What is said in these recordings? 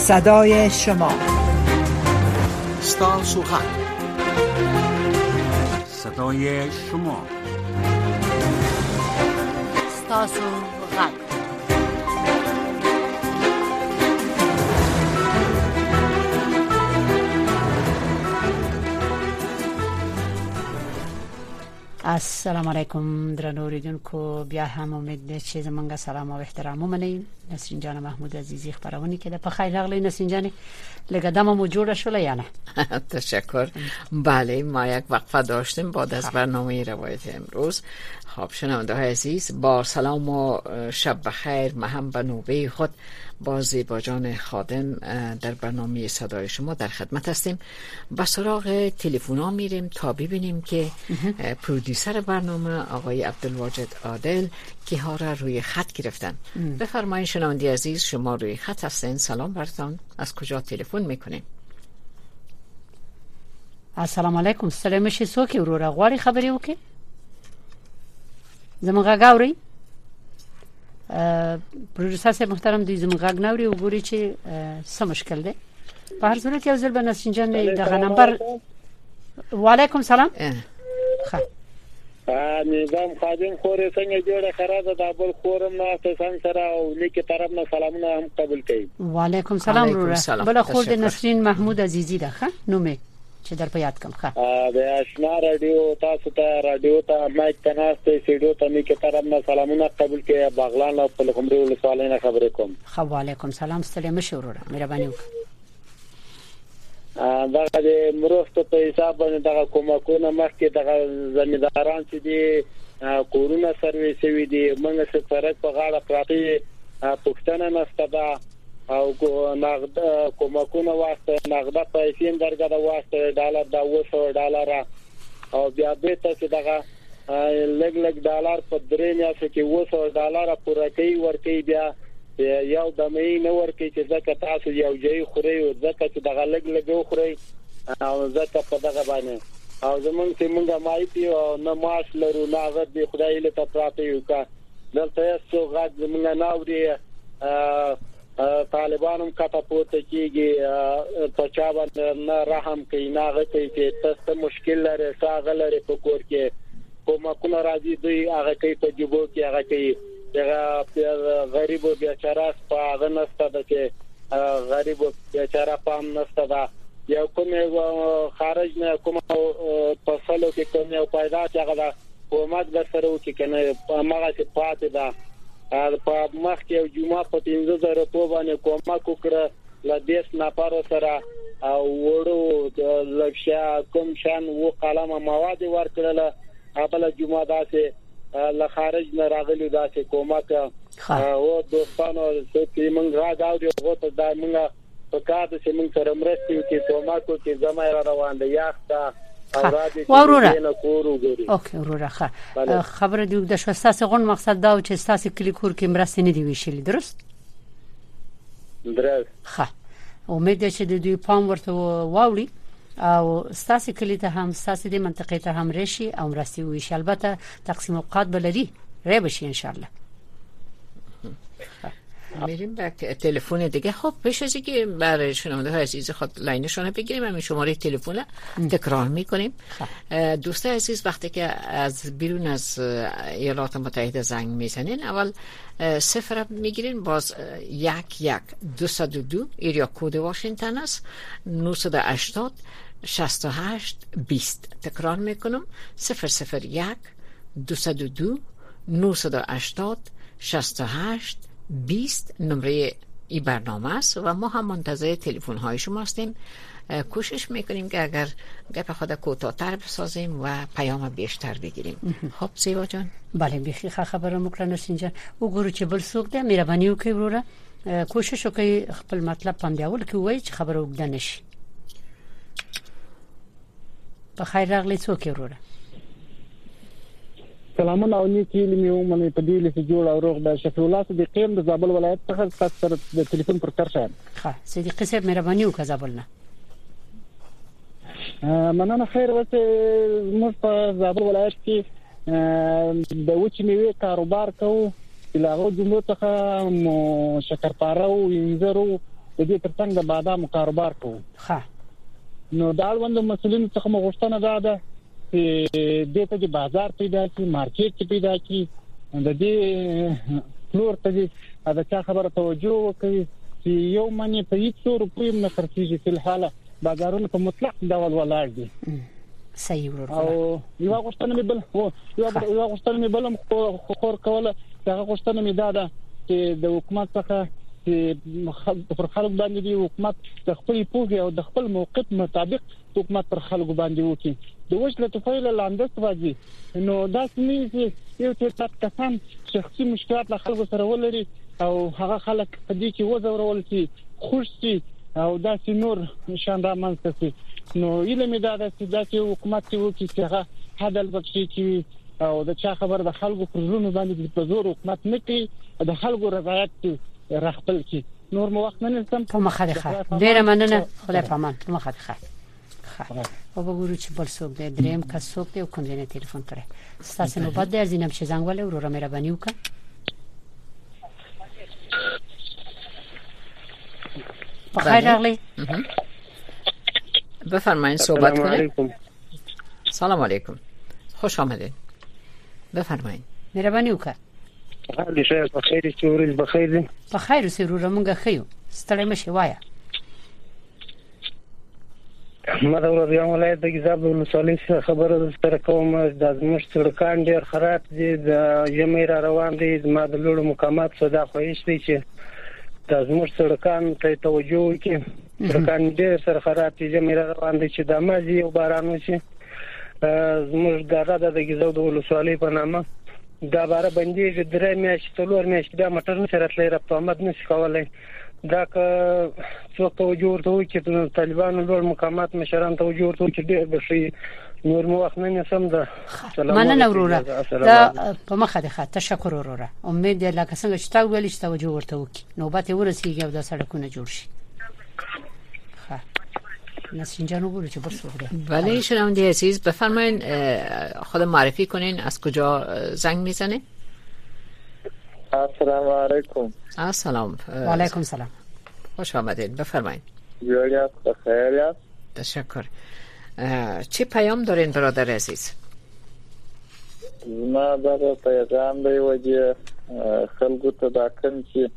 صدای شما. ستاسو حق. صدای شما. ستاسو حق. السلام علیکم درنو اوریدونکو، بیا هم امید ده چې زمونږ سلام او احترام ومنئ. نسرین جان محمود عزیزی خبرونه کې ده. په خیر راغلی نسرین جان، لګدم مو جوړه شوله یا نه؟ تشکر. بله، ما یک وقفه داشتیم بعد از برنامه روایت امروز. خب شنونده‌های عزیز، با سلام و شب بخیر. ما هم به نوبه خود با زیبا جان خادم در برنامه صدای شما در خدمت هستیم. به سراغ تلفن‌ها میریم تا ببینیم که پرودیوسر برنامه آقای عبدالواجد عادل که ها را روی خط گرفتن. بفرمایید شنونده عزیز، شما روی خط هستین. سلام برتان، از کجا تلفن میکنیم؟ السلام علیکم. ستړی مشي څوک وروره غواړي خبرې وکړي؟ زموږ غاوري پروډوسر صاحب محترم، دوی زموږ غاګ نوري وګوري چې څه مشکل دی. په هر صورت یو ځل به نسرین جان دغه نمبر. وعلیکم سلام. ښه نظام خادم خورې څنګه جوړه خرابه ده؟ بل خورم نه تاسو سره او لیکي طرف نه سلامونه هم قبول کړئ. وعلیکم سلام وروره. بل خور د نسرین محمود عزیزی ده. ښه نومه چې در په یاد کم. ښه د آشنا رادیو تاسو ته رادیو ته مایک تناسته سیډو ته لیکي طرف نه سلامونه قبول کړئ. باغلان او په لکمري ولسوالۍ نه خبرې کوم. ښه وعلیکم سلام. ستړي مشه وروره، مهرباني وکړئ. دغه د مرستو په حساب باندې دغه کومکونه مخکې دغه زمینداران چې دي کورونه سرویس وي دي، موږ څه فرق په غاړه پراته پښتنه نسته ده او نقد کومکونه واسطه نقد پیسې درګه د واسطه ډالر دا $200 او بیا به ته چې دغه لګ ډالر په درې میاشتو کې $200 پوره کوي ورکوي. بیا یو د مې نه ورکوي چې ځکه تاسو یو ځای خوري او ځکه چې دغه لګ خوري او ځکه په دغه باندې او زمونږ چې مونږه مایتي او نه ماش لرو نه هغه د خدای له تپراته یو کا دلته څو غږ زمونږ ناوري طالبانو کته پورته کیږي په چا باندې نه رحم کوي نه هغه چې تاسو مشکل لري څنګه لري په کور کې کومه راځي دوی هغه کوي په جيبو کې هغه کوي دغه غریب او بیچاره په هغه نسته ده چې غریب او بیچاره په هم نسته ده. یو کومه خارج نه کومه فصلو کې کومه پیدا چې هغه کومک در سره وکړي کنه هغه چې پاتې ده په مخ کې جمعه په 15000 په باندې کومک وکړه لدیس نفر سره او وړو لښه کوم شان و قلم مواد ورکړل خپل جمعه داسې له خارج نه راغلي داسې کومک او دوستانو چې موږ راغاو غوته دا موږ په کار چې موږ سره مرستې کوي کومک کوي زما را روان دي یاخته وروره. اوکې وروره. ښه خبره دی د شوستاسه غون مقصد دا چې تاسو کلی کور کې مرستې نه دی ویشلې، درست؟ ښه امید ده چې د دوی پام ورته واولي او ستاسو کلی ته هم ستاسو د منطقې ته هم رشي او مرستې ویشي. البته تقسیم اوقات بلدی ری بشي ان شاء الله. میریم به تلفن دیگه. خب پیش از اینکه برای شنونده های عزیز خود لاینشون بگیریم همین شماره تلفن تکرار میکنیم. دوستان عزیز وقتی که از بیرون از ایالات متحده زنگ میزنین اول 0 میگیرین، باز 11202 ایریا کد واشنگتن است، 980 68 20. تکرار میکنم 001 202 980 68 20 نمره ای برنامه است و ما هم منتظر تلفن های شما هستیم. کوشش میکنیم که اگر گپ خود کوتاه‌تر بسازیم و پیام بیشتر بگیریم. خب زیبا جان. بله بخیر خبرم وکړه نسرین جان. وګورو چې بل څوک ده مهرباني وکړئ وروره کوشش وکړئ خپل مطلب پام دیول کې وایي چې خبره وګد نشي. په خیر راغلی څوک وروره. سلامونه او نیکی لیمو منې په دې لسه جوړ او روغ د شفیع الله صدیقی د زابل ولایت څخه سره د ټلیفون پر تر شایم. ښه صدیقی صاحب مهرباني وکړه زابل نه. مننه. خیر وته موږ په زابل ولایت کې د وچې میوې کاروبار کوو. لاغو جمهور څخه شکرپاره او انځرو د دې ترڅنګ د بادامو کاروبار کوو. ښه نو دا اړوند مسولین څخه مغوښتنه ده چې د ته د بازار پیدا کی مارکیټ پیدا کی د دې فلور ته دا چا خبره توجه وکړي چې یو منی په 100 روپیو نه خرڅیږي په حاله بازارونه په مطلق ډول ولاړ دي. صحیح ورور او یو غوښتنه مې بل یو غوښتنه مې بل خور کوله هغه غوښتنه مې ده چې د حکومت څخه چې پر خلک باندې دی حکومت د خپل پوهه او د خپل موقف مطابق حکومت پر خلکو باندې وکړي د وښله توفیل لاندست واځي. نو دا سمې یو څه کسان شخصي مشکلات له خلکو سره ولري او هغه خلک په دې کې وزورول شي خوش شي او دا نور شان را منځته شي. نو علم دا چې حکومت وکړي چې هغه عدل وکړي چې او د چا خبر د خلکو پر زړونو باندې په زور حکومت نه کوي د خلکو رضایت راخپل کی. نور مو وخت نه نشم په مخه ده. ډیره مننه خدای پامان په مخه ده. او وګورو چې بل څوک دی دریم کس څوک دی او کوم ځای نه ټلیفون کړي ستاسو نو بد درځینم چې زنګ ولې ورور مهرباني وکړه. بخیر راغلی. بفرمایید صحبت کنید. سلام علیکم خوش آمدید بفرمایید. مهرباني وکړه. حال شه بخیر چې ورځ بخیر دي. بخیر اوسې ورور مونږه خيو ستړی مشه وایا. ما دا ورځ یو ولایت د گزاب ولسوالۍ خبره سره کوم د ازمش سړکان ډیر خراب دي د یمې را روان دي ما د لوړ مقامات صدا خوښ دي چې د ازمش سړکان ته توجه وکړي. سړکان ډیر سره خراب دي یمې را روان دي چې د مازی یو باران وشي زموږ دغه د گزاب ولسوالۍ په نامه دا بار باندې درې میاشتې تلور میاشتې دا موټر نشي راتلای رب احمد نشي کولای دا که څوک توجه ورته وکړي چې طالبانو لوړ مقامات مشران توجه ورته وکړي ډېر بشي. نور مو وخت نه نسم ده. مننه وروره دا په مخه ده. تشکر وروره امید دی لکه څنګه چې تا ویل چې توجه ورته وکړي نوبت ورسیږي او دا سړکونه جوړ شي. نسرین جان وګورئ چې برسو ده. بله شنونده عزیز بفرمایید خود معرفی کنین از کجا زنگ میزنه. السلام علیکم. السلام و علیکم سلام خوش آمدید بفرمایید. جوریات بخیریت. تشکر. چه پیام دارین برادر عزیز؟ ما دا پیغام دی وجه خلکو ته دا کوم چې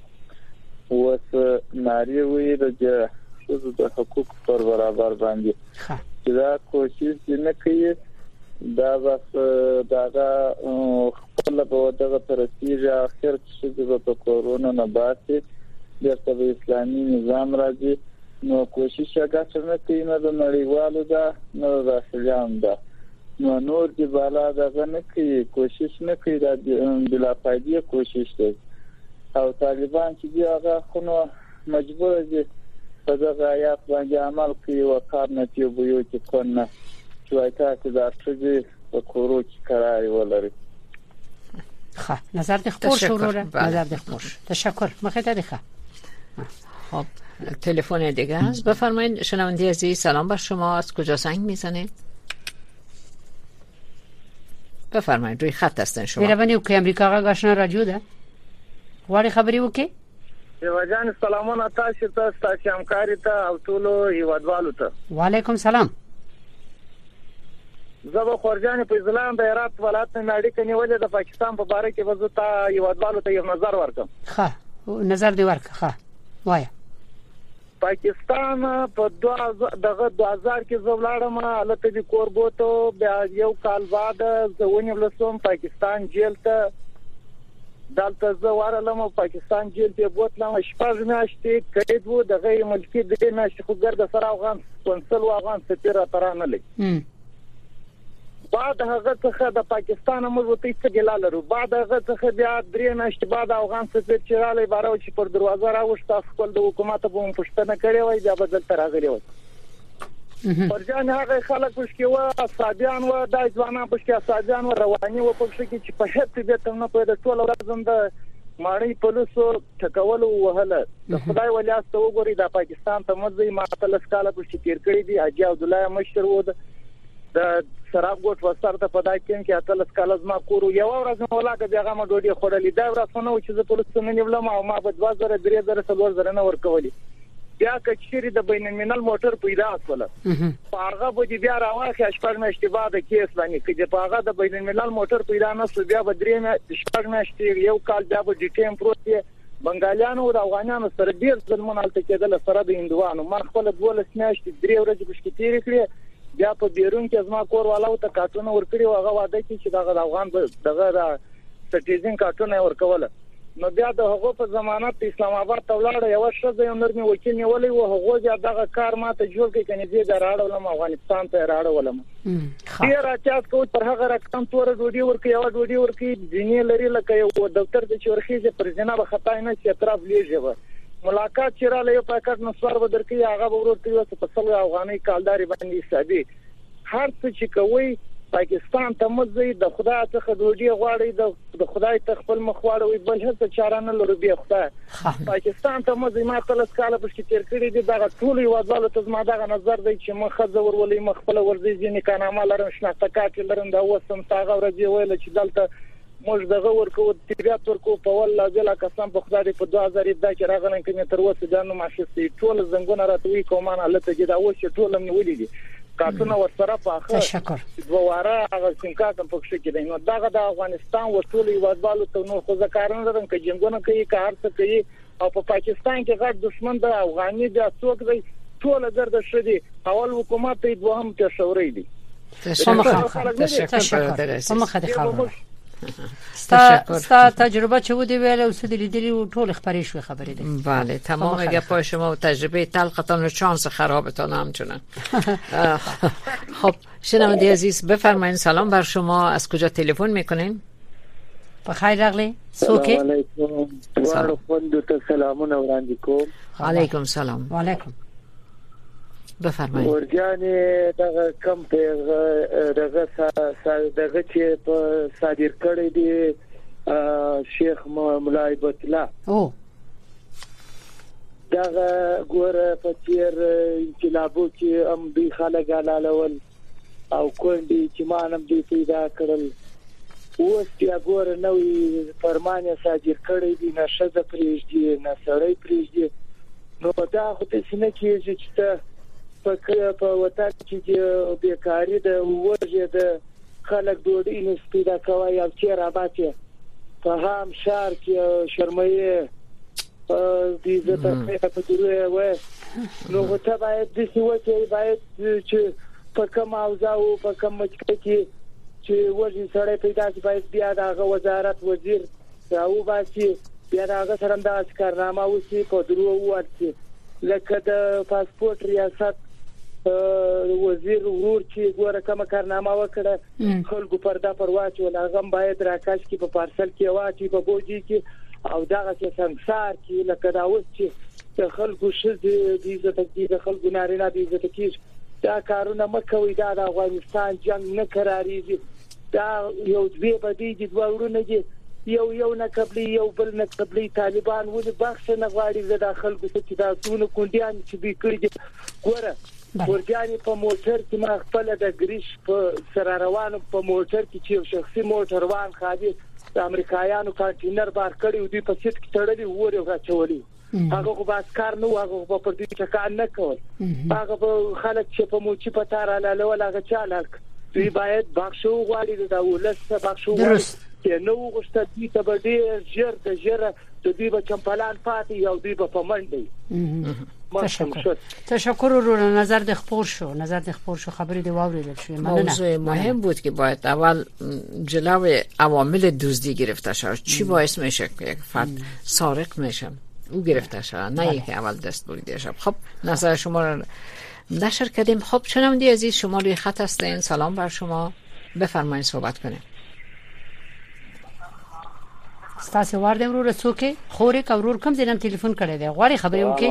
اوس ناری وي د د حقوق پر برابر باندې چې دا کوشش نه کوي دا بس دا خپل په دغه ترتیب اخر چې د کورونا نه باسي د اسلامي نظام راځي نو کوشش هغه نه کوي نه د نړیوالو دا نه د داخليان دا نو نور دی بالا دا نه کوي کوشش نه کوي دا بلا فائدې کوشش کوي او طالبان چې دی هغه خو مجبور دي په دغه آیات باندې عمل کوي او کار نه کوي یو چې کنه چې وايي دا چې په کورو کې قرار ولري. نظر د خپل شروع نظر د خپل تشکر مخه ده. خب تلفن دیگه هست بفرمایید. شنونده عزیز سلام بر شما از کجا زنگ میزنید؟ بفرمایید روی خط هستن شما. مهرباني وکړئ امریکا غا آشنا رادیو ده غواړي خبري وکړي. دیوجان سلامونه تاسو ته ستاسو همکاري ته او ټولو هیوادوالو ته. وعلیکم سلام. زه خورجان په ځلان د هرات ولایت نه اړیکه نیولې د پاکستان په باره کې وځو ته هیوادوالو ته یو نظر ورکم. نظر دی ورکه. وایا پاکستان په 2000 کې زولاړم الته د کوربوتو بیا یو کال بعد زونه ولسوم پاکستان جیل ته دلته زوارلم پاکستان جیل ته بوتلم شپږ میاشتې قید وو د غیر ملکی د میاشتې خو ګرد سره افغان کنسل او افغان سفیر ترانه لګ بعد هغه څخه د پاکستان مربوطه استقلال لرو بعد هغه څخه بیا درې میاشتې بعد افغان سفیر چراله بارو چې پر دروازه راوښته خپل د حکومت په پښتنه کړی وای بیا بدل تر راغلی وای پرځان هغه خلک پښکې و صادیان و د ځوانان پښکې صادیان و رواني و پښکې چې په هڅه دې ته نه په ټول ورځم د ماړی پولیسو ټکول وهله د خدای ولیاست وګوري د پاکستان ته مزي ماته لسکاله پښکې تیر کړی دی حاجی عبد الله مشر و د سراب ګوت وستر ته پدای کې اتلس کال زما کورو یو ورځ ولاګه بیاغه ما ډوډۍ خورلې دا ورځ نو چې زه پولیس ته نه نیولم او ما په 2000 3000 نه ورکولې بیا کچېری د بین الملل موټر پیدا کړل هغه به بیا راوخه شپږ میاشتې بعد کیس باندې چې په هغه د بین الملل موټر پیدا نه سو بیا به درې شپږ میاشتې یو کال بیا به ډیټیم پروت بنگالیانو او افغانانو سره ډیر ځلمون الته کېدل سره د هندوانو ما خپل 12 میاشتې 3 ورځې پښکې تیرې کړې بیا په بیرون کې زما کور والاو ته کارتونه ورکړي او هغه واده چې دغه افغان دغه سټیزن کارتونه ورکول نو بیا د هغه په ضمانت اسلام آباد ته ولاړ یو شته یو نرمي وکیل نیولې و هغه بیا دغه کار ماته جوړ کړي کني زه دراړم افغانستان ته راړولم ډیر اچاس کو پر هغه رقم تور ډوډۍ ورکي یو ډوډۍ ورکي دیني لري لکه یو دفتر د چورخیزه پر جناب خطا نه چې اطراف لیږي ملاقات چې را لې پاکټ نسوار بدرکي هغه ورته یو څه په سل افغاني کالداري باندې حسابي هر څه چې کوي پاکستان ته مزي د خدای څخه ډوډۍ غواړي د خدای ته خپل مخ واړوي بل هیڅ چاره نه لري بیا خدای پاکستان ته مزي ما تل سکاله پښې تیر کړی دي دا ټول یو ځل ته زما دا نظر دی چې مخ زور ولې مخ خپل ورځي ځینې کانامه لرم شناخته کاټ لرم دا وسم تاغه ورځي ویل چې دلته موږ دغه ورکو تیریات ورکو په والله ځله قسم په خدای په 2000 دا چې راغلم کې تر اوسه دا نو ماشي ټول زنګونه راتوي کومه لته چې دا اوس ټول مې ولېدي کارتونه ورسره پاخه تشکر دواره هغه څنګه په پښه کې دی نو دغه د افغانستان وټولي وځوالو ته نو خو ځکارن لرم چې جنگونه کوي کار څه کوي او په پاکستان کې غټ دشمن د افغاني د څوک دی ټول درد شدي اول حکومت ته دوهم تشوري دي تشکر خبره ستا تجربه چه بوده ویل او سد لیدلی و طول خبری شوی خبری ده بله تمام گپای شما و تجربه تلقتان و چانس خرابتان همچنان خب شنونده عزیز بفرمایید سلام بر شما از کجا تلفن میکنین بخیر اغلی سوکی سلامونه وړاندې کوم علیکم سلام و علیکم بفرمایید ورجانې دغه کم په دغه چې په صادر کړی دی شیخ مولای بتلا او دغه ګوره په تیر انقلابو کې هم دی خلک علالول او کونډي چې مانم دی پیدا کړل اوس بیا ګوره نوې فرمان صادر کړی دی نشه د پریږدي نه سړی پریږدي نو دا خو ته څنګه کېږي چې په وطن کې بیکاری د وجه د خلک ډوډۍ نه پیدا کوي او چې راځي په هم شهر کې شرمایي د دې په توګه و نو ته باید د سیوته باید چې په کوم اوزاو په کوم مچکه کې چې وجه سره پیدا شي باید بیا د وزارت وزیر راو باسي بیا د سره د کارنامه وسی په درو ورته لکه د پاسپورت ریاست وزیر ورور چې ګوره کومه کارنامه وکړه خلکو پردا پرواچ ولا غم باید راکاش کې په پارسل کې واچي په بوجي کې او دغه چې سنگسار کې لکه دا اوس چې د خلکو شذ دي د خلکو نارینه دي عزت کې دا کارونه مکوې دا د افغانستان جنگ نه قرارېږي دا یو دوی بدی دي ورونه دي یو نه قبلي یو بل نه قبلي طالبان ولې بخښ نه غواړي د خلکو چې دا څونه کونډیان چې به کړی ګوره ورګانی په موټر کې ما خپل د ګریش په سره روانو په موټر کې چې شخصي موټر روان خادي د امریکایانو کانټینر بار کړی و دي په سیټ کې تړلی وره راچولي هغه خو باس کار نه هغه په پر دې څه نه کول هغه په خلک چې په موچی په تار لاله ولا هغه چالک دوی باید بخښو غواړي دا ولس بخښو چې نو غوښته دي ته به ډیر ژر د ژر د دې په چمپلان پاتې یو دی په منډي تشکر رو نظر د خبر شو خبری دی واوریدل شو موضوع مهم بود که باید اول جلوی عوامل دزدی گرفته شود چی باعث میشه که یک فرد سارق میشه او گرفته شود نه اینکه اول دست بریده شود خب نظر شما رو نشر کردیم خب شنونده عزیز شما روی خط هستین سلام بر شما بفرمایید صحبت کنیم ستاسو واردم رو رسوکه خوري کورور کم زینم تلیفون کړی دی غواړي خبرې وکړي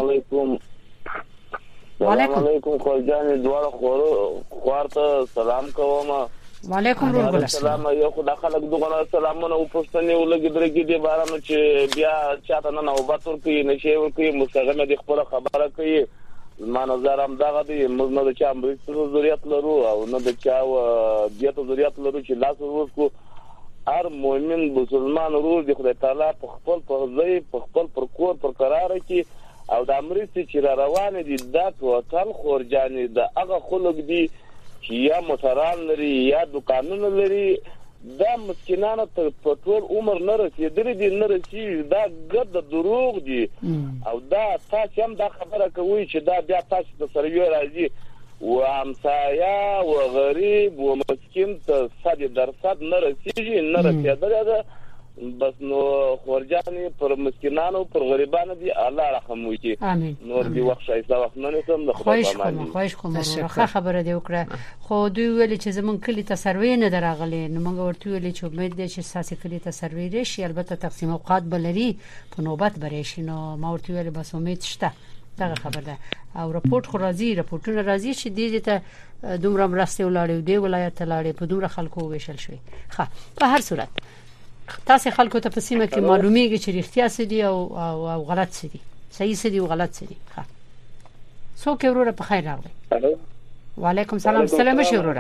وعلیکم خورجان دوار خوارته سلام کوم وعلیکم ورور السلام یو خدای خلک دغه سلامونه او پښتنې ولګي درګي دي بارانو چې بیا چاته نه نوبت ورکوي نشي ورکوي مستغمه دي خپل خبره کوي ما نظر هم دغه دی موږ نه د چا امریکا ضرورت لرو او نه د چا بیا ته ضرورت لرو چې لاس ورکو هر مؤمن مسلمان ورور دی خدای تعالی په خپل ځای په خپل پر کور پر قرار کې او د امریکا چې روان دي دا ټول خورجانې د هغه خلک دي چې یا موټران لري یا دکانونه لري دا مسکینانو ته په ټول عمر نه رسیدلي دي نه رسیږي دا ګرد دروغ دي او دا تاسو هم دا خبره کوي چې دا بیا تاسو د سروي راځي و همسایا و غریب و مسکین ته 100% نه رسیږي نه رسیدلي ده بس نو خورجانې پر مسکینانو پر غریبانو دي الله رحم وکړي نور دی وخت شایسته وخت نه نسم د خدای په امان خواهش کوم خبره دی وکړه خو دوی ویل چې زمون کلی ته سروي نه دراغلي نو موږ ورته ویل چې امید دي چې ساسي کلی ته سروي راشي البته تقسیم اوقات بلري په نوبت برېښي نو ما ورته ویل بس امید شته دا خبر ده او راپورټ خو راځي راپورټونه راځي چې دې ته دومره مرسته ولاړې دی ولایت لاړې په دومره خلکو ویشل شوی ښه په هر صورت تاسو خلکو ته په سیمه کې معلومیږي چې اړتیا څه دي او غلط څه دي صحیح څه دي او غلط څه دي ښه څوک وروره په خیر راغلی وعلیکم السلام سلام شه وروره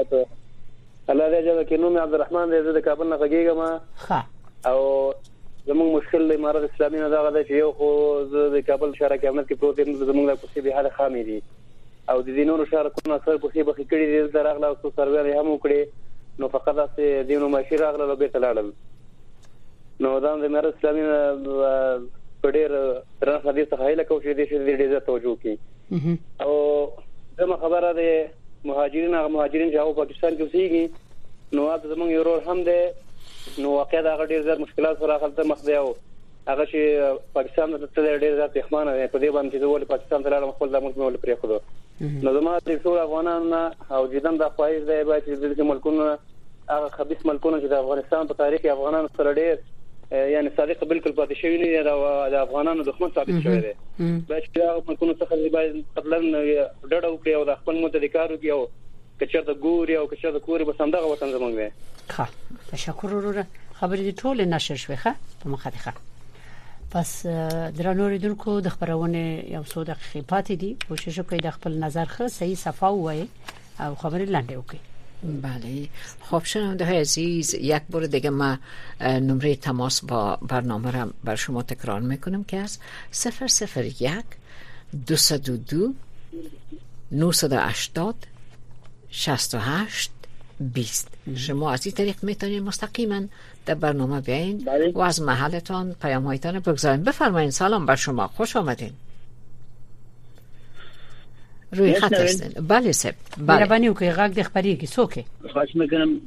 الله دې جزاک نوم عبدالرحمن دې د کابل نه غږیږم ښه او زموږ مشکل د امارات اسلامي نه دا غدا چې یو خو د کابل شهر کې امنیت کې پروت دي زموږ د کوڅې به حال خامې دي او د دینونو شهرونو سره کوڅې به کړي دي دراغله او سروي هم وکړي نو فقط د دینونو ماشي راغله له بیت لاړل نو دا د امارات اسلامي په ډېر تر حدیث څخه هیله کوي چې دې ډېر توجه کوي او زموږ خبره ده مهاجرین چې په پاکستان کې اوسېږي نو هغه زموږ یو رول هم ده نو واقعا دا ډېر زیات مشکلات سره خلک مخ دي او هغه چې پاکستان ته ډېر زیات احمان دی په دې باندې چې ول پاکستان ته لاړم خپل د ملک مول پرې خو نو زموږ د ټول افغانانو او جدن د خواهش دی چې د ملکونو هغه خبيث ملکونه چې د افغانستان په تاریخ کې افغانانو سره ډېر یعنی صادق بالکل پاتې شوی نه دی او د افغانانو دښمن ثابت شوی دی به چې هغه ملکونو څخه باید قبلن ډډه وکړي او د خپل متدکارو کې او کچر د ګوري او کچر د کوري به سمدغه وطن زمونږ وي ښه تشکر وروره خبرې ټول نشر شوې ښه په مخه ده پس درنو ریدونکو د خبرونه یو څو دقیقې پاتې دي کوشش وکړئ د خپل نظر ښه صحیح صفا وایي او خبرې لاندې وکړئ بله خب شنونده های عزیز یک بار دیگه ما نمره تماس با برنامه را بر شما تکرار میکنم که از 001 202 980 68 20 شما از این طریق میتونید مستقیما در برنامه بیاین و از محلتان پیام هایتان بگذارین. بفرمایید. سلام بر شما، خوش آمدین. روی خط هستین. بله سب مهربانی وکړئ غږ د خبرېږي څوک خواهش میکنم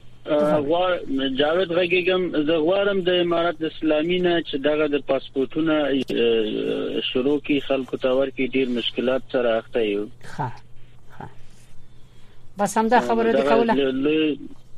جاوید غږیږم زه غواړم د امارات اسلامي نه چې دغه د پاسپورتونو شروع کی خلکو ته ورکړي ډیر مشکلات سره اخته یو ها بس هم دا خبره د کوله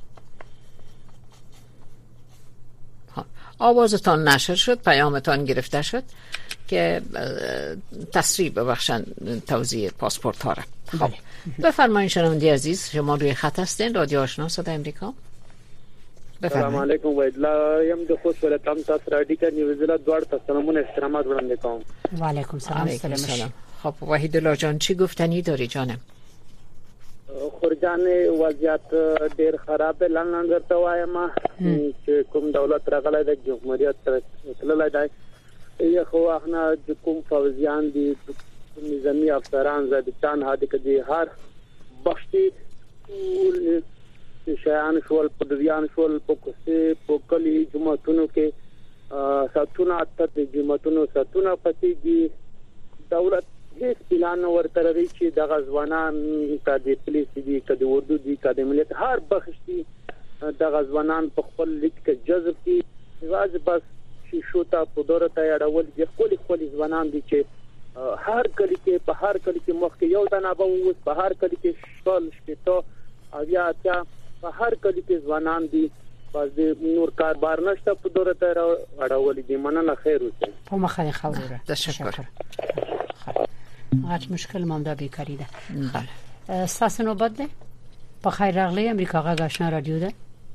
آوازتان نشر شد، پیامتان گرفته شد که تصریح ببخشن توزیع پاسپورت ها را. خب بفرمایید شنونده عزیز، شما روی خط هستین. رادیو آشنا صدای امریکا. السلام علیکم و ادلا یم د خوش ولتم تاسو را دي کني وزلا دوړ تاسو سلامونه احترامات وړاندې کوم. و علیکم سلام. خب وحید الله جان چی گفتنی داری جانم؟ خورجان وضعیت ډیر خراب لاندې درته وایم چې کوم دولت راغلی د جمهوریت تللی دی یو خو احنا د کوم فوزیان دي نظامی افسران ضابطان هادي کدي هر بخشي ټول شیان شول پدریان شول پوکسي پوکلي جمعتونو کې ساتونه اته جمعتونو ساتونه پسې دولت هیڅ پلان ورته لري چې د غزوانان کدي پولیس دي کدي اردو دي کدي ملت هر بخشي د غزوانان په خپل لیک کې جذب کی واځ بس شو ته په دوره ته اړول دي خپل ځوانان دي چې هر کلی کې په هر کلی کې مخ کې یو دنا به اوس په هر کلی کې شول شپته او یا په هر کلی کې ځوانان دي بس د نور کاربار نشته په دوره ته اړول دي مننه خیر اوسه په مخه خوره تشکر. غاټ مشکل مونږه بیکاری ده. بله تاسو نو بده په خیر راغلی امریکا غا آشنا رادیو ده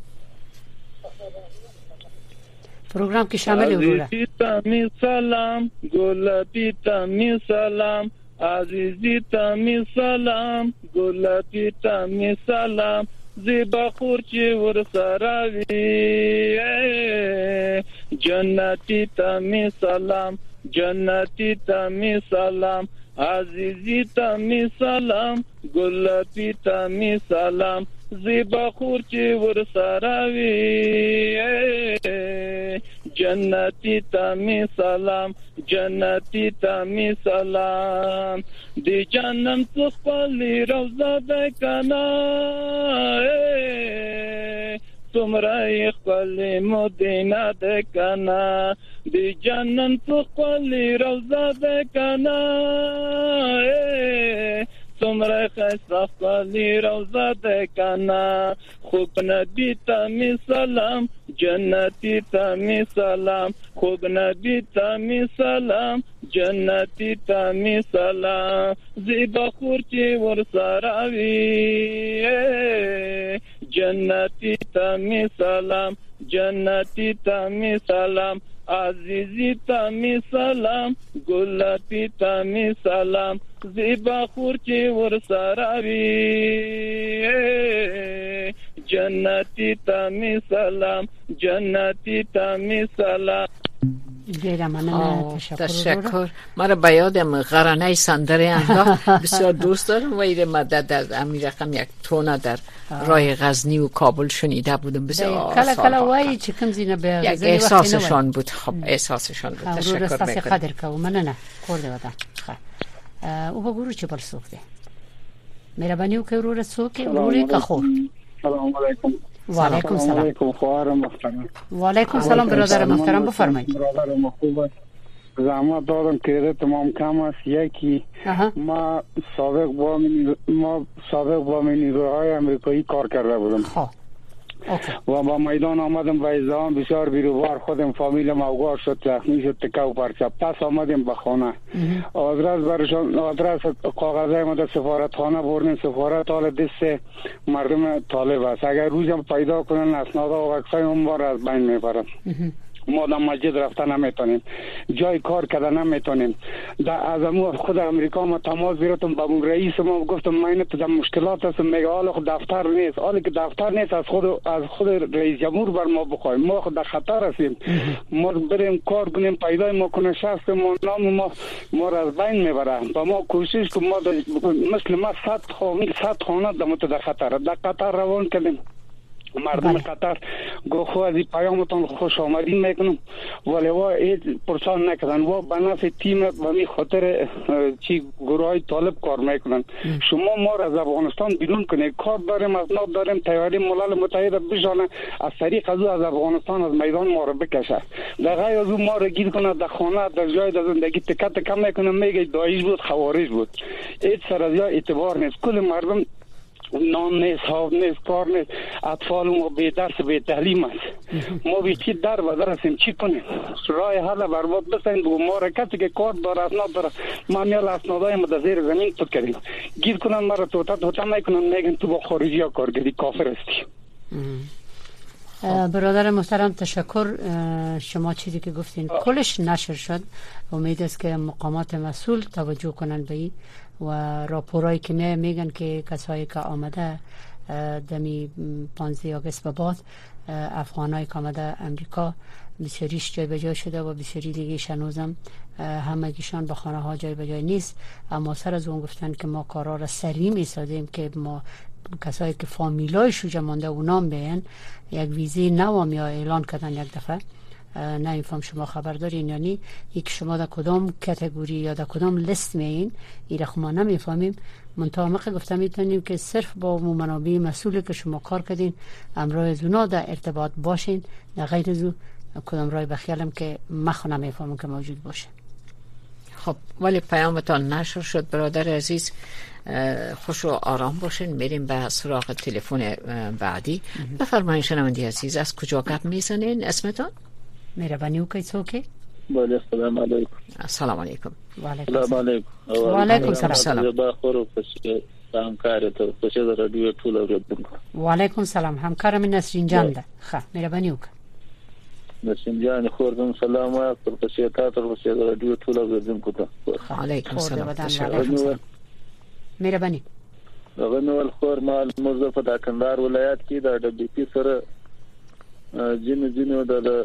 پروگرام کې شامل وروره. می سلام ګلابي ته می سلام عزیزي ته می سلام ګلابي ته می سلام زیبا خور چې ور سره وي جنتی ته می سلام جنتی ته می سلام عزیزی ته می سلام ګلابي ته می سلام زیبا خور چې ور سره وي جنتی ته می سلام جنتی ته می سلام دی جنم خپل روزه ده کنا تمره خپل مدینه ده کنا دی جنم خپل روزه ده کنا تمره خسته خپل روزه ده کنا خوب نبی ته می سلام جنتی ته می سلام خوب نبی ته می سلام جنتی ته می سلام زیبا خور چې ور سره وي جنتی ته می سلام جنتی ته می سلام عزیزی ته می سلام ګلابي ته می سلام زیبا خور چې ور سره وي جنتی ته می سلام جنتی ته می سلام. تشکر. من به یادم غرانه سندره انداخت بسیار دوست دارم و این مدت در امیر رقم یک تونه در راه غزنی و کابل شنیده بودم بسیار کلا وای چې کوم زینه به یک احساسشان بود. خب احساسشان بود. تشکر میکنم. قدر کوم مننه خورده ودا او بگو چه بر سوخته مهربانی وکړئ ورور سوکه ورور که خور. سلام علیکم. و علیکم سلام. علیکم خواهر محترم. و علیکم سلام برادر محترم بفرمایید. برادر محبوب زحمت دادم که تمام کم است. یکی ما سابق با نیروهای آمریکایی کار کرده بودم و با میدان آمدم به ازدهام بسیار بیروبار خودم فامیلم اوگار شد زخمی شد تکه و پرچه پس آمدیم به خانه آدرس برشان آدرس کاغذای ما در سفارت خانه بردیم سفارت حال دست مردم طالب است اگر روزم پیدا کنن اسنادا و عکسای اون بار از بین میبرن ما در مسجد رفتن نمیتونیم جای کار کردن نمیتونیم از خود امریکا ما تماس گرفتم با رئیس ما گفتم من تو مشکلات هستم میگه حالا خود دفتر نیست حالا که دفتر نیست از خود رئیس جمهور بر ما بخوایم ما خود در خطر هستیم ما بریم کار کنیم پیدا ما کنه شخص ما نام ما را از بین میبره با ما کوشش کنیم ما مثل ما 100 خانه در خطر در قطر روان کردیم مردم قطر گوخو از این پیامتان خوش آمدین میکنم ولی وا هیچ پرسان نکردن وا به نفع تیم و می خاطر چی گروه های طالب کار میکنن شما ما را از افغانستان بیرون کنید کار داریم اسناد داریم تیاری ملل متحد بشانه از طریق از افغانستان از میدان ما را بکشه در غیر از ما را گیر کنه در خانه در جای در زندگی تکت کم میکنه میگه داعش بود خوارج بود هیچ سر از یا اعتبار نیست کل مردم نان نیست حاف نیست کار نیست اطفال ما بی درس بی تعلیم است ما بی چی در و در هستیم چی کنیم راه حل برباد بسنید بگو ما را کسی که کار داره اسناد داره ما میال اسنادای ما در زیر زمین پت کردیم گیر کنن ما را توتا میکنن میگن تو با خارجی ها کار کردی کافر هستی. برادر محترم تشکر. شما چیزی که گفتین کلش نشر شد امید است که مقامات مسئول توجه کنن به این و راپورایی که میگن که کسایی که آمده دمی 15 آگوست به بعد افغانایی که آمده امریکا بسیاریش جای به جای شده و بسیاری دیگه شنوزم همگیشان به خانه ها جای به جای نیست اما سر از اون گفتن که ما کارا را سریع میسازیم که ما کسایی که فامیلای شوجه مانده اونام بیان یک ویزی نوام یا اعلان کردن یک دفعه نه اینفهم شما خبر دارین یعنی یک شما در کدام کاتگوری یا در کدام لیست میین این رخ ما نمیفهمیم منطقه گفتم میتونیم که صرف با منابع مسئولی که شما کار کردین امروز از اونا در ارتباط باشین در غیر از کدام رای بخیالم که مخو نمیفهمم که موجود باشه. خب ولی پیامتان نشر شد برادر عزیز خوش و آرام باشین میریم به سراغ تلفن بعدی. بفرمایید شنوندی عزیز از کجا گپ میزنین اسمتون؟ مهربانی وکړئ څوک؟ بله السلام علیکم. السلام علیکم. السلام علیکم. وعلیکم سلام. با خورو پس همکار ته پس د رادیو ټول اوریدونکو. وعلیکم سلام همکارم نسرین جان ده. ښه مهربانی وکړئ. نسرین جان خوردم سلام پر پس تا تر پس د رادیو ټول اوریدونکو ته. علیکم سلام. مهربانی. هغه نو خور مال مزفه د کندهار ولایت کې د ډبلیپی سره جنو د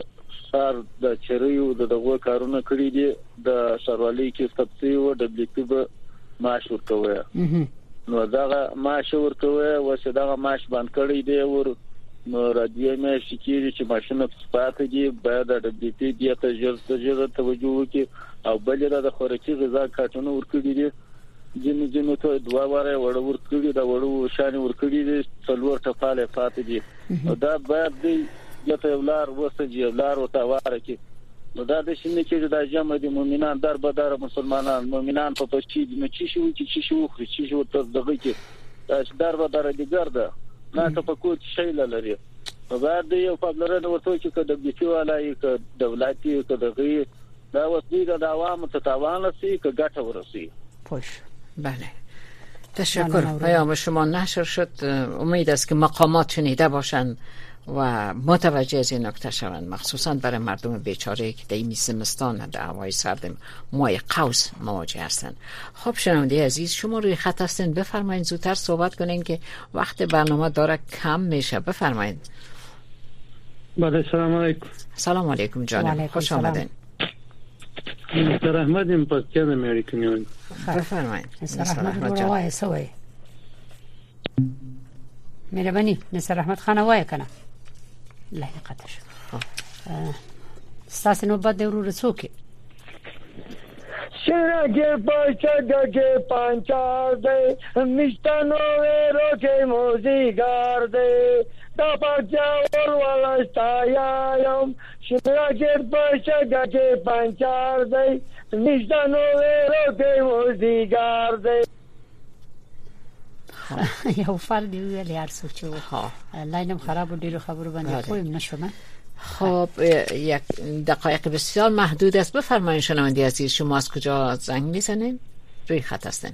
سار د چریو دغه کارونه کړی دي د سروالي کې ستپسي او د بلیکي به معاش ورکوي نو دا معاش ورکوي او چې دا معاش باندې کړی دی ور نو راځي مې شکیږي چې ماشینه پاتې دي باید د بلیکي دی ته ژر توجه وکړي او بل د خوراکي غذا کارتونه ورکړي دي جنو ته دوا واره وړ ورکړي دا وړو شان ورکړي دي څلور ټپاله پاتې دي دا باید د یولار وسجي یولار او تاواره کې نو دا د شنه چې د جمع د مؤمنان در بدر مسلمانان مؤمنان په پښتي نو چې شو خو ته دغه کې دا در بدر دي ګرځه نه ته په کوم شي لري نو دا د یو په لرنه ورته چې د بيتي والای ک دولتي ک دغه دا وسیله د عوامو ته تاوان سي ک ګټه ورسي خوش بله تشکر پیام شما نشر شد امید است که مقامات شنیده باشند و متوجه از این نکته شوند مخصوصا برای مردم بیچاره که در این زمستان در هوای سرد ماه قوس مواجه هستند. خب شنونده عزیز شما روی خط هستین بفرمایید زودتر صحبت کنین که وقت برنامه داره کم میشه بفرمایید. بله سلام علیکم. سلام علیکم جانم خوش آمدین. مستر احمد این پاکستان امریکنیون بفرمایید. مستر احمد روای سوی مهربانی مستر احمد خان وای کنه لا قطش استاس نوبت دی ورو رسوکي شرګه پچګه پانچار دی مستانو ورو کې موزیګار دی دا پچا ورولستا یم شرګه پچګه پانچار دی مستانو ورو کې موزیګار دی یو فرد ویل یار سوچو لاینم خراب و دیر خبرو باندې خویم نشومه. خب یک دقایق بسیار محدود است بفرمایید شنونده عزیز شما از کجا زنگ میزنید روی خط هستین؟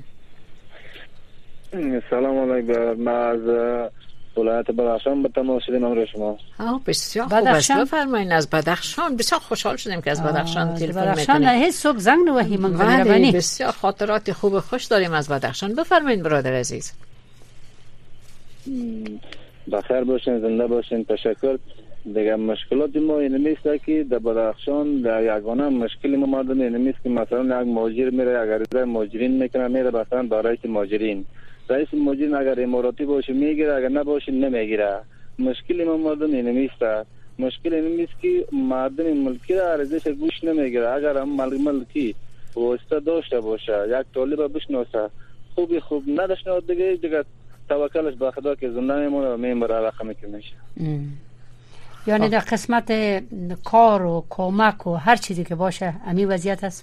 سلام علیکم ما از ولایت بدخشان به تماس شدیم امروز شما. بسیار خوب است بفرمایید از بدخشان بسیار خوشحال شدیم که از بدخشان تلفن میکنید. بدخشان هیچ صبح زنگ نوهی من بله بسیار خاطرات خوب و خوش داریم از بدخشان بفرمایید برادر عزیز. بخیر باشین زنده باشین تشکر. دیگه مشکلات ما این نیست که در بدخشان یگانه مشکل ما مردم این نیست که مثلا یک مهاجر میره اگر رضای مهاجرین میکنه میره مثلا دارای مهاجرین رئیس مهاجرین اگر اماراتی باشه میگیره اگر نباشه نمیگیره مشکل ما مردم این نیست. مشکل این نیست که مردم ملکی را ارزش گوش نمیگیره اگر هم ملکی واسطه داشته باشه یک طالب بشناسه خوب نداشته دیگه توکلش به خدا که زنده میمونه و میمره رقمی که میشه. یعنی در قسمت کار و کمک و هر چیزی که باشه امی وضعیت است؟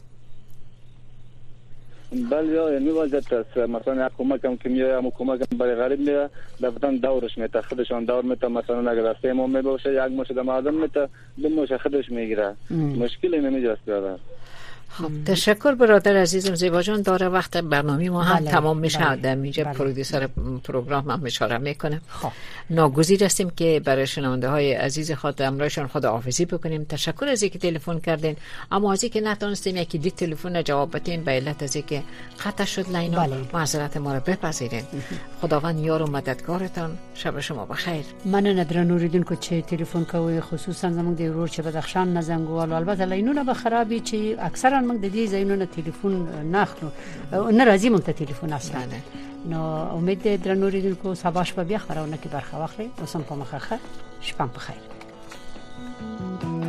بله یعنی وضعیت است. مثلا یک کمک هم که میاد هم کمک هم برای غریب میاد دفتن دورش میته خودشان دور میته مثلا اگر دسته ما میباشه یک مشت مردم میته دو مشت خودش میگیره مشکلی نمیجاست برادر. خب تشکر برادر عزیزم زیبا جان داره وقت برنامه ما هم تمام میشه در اینجا پرودیوسر پروگرام هم اشاره میکنه ناگزیر هستیم که برای شنونده های عزیز خود امرایشان خداحافظی بکنیم. تشکر از اینکه تلفن کردین اما از اینکه نتونستیم یکی دی تلفن جواب بدین به علت از اینکه قطع شد لینا معذرت ما رو بپذیرین. خداوند یار و مددگارتان. شب شما بخیر. من ندرن نوریدون که چه تلفن کوي خصوصا زموږ د ورور چې بدخشان نزنګوال البته لینونه به خرابي چې اکثرا موږ د دې ځایونو تلیفون ناخلو نه راځي موږ ته تلیفون اصلا نو امید درنو اوریدونکو سبا شپه بیا خبرونه کې برخه واخلئ اوس هم په مخه شپه په خیر.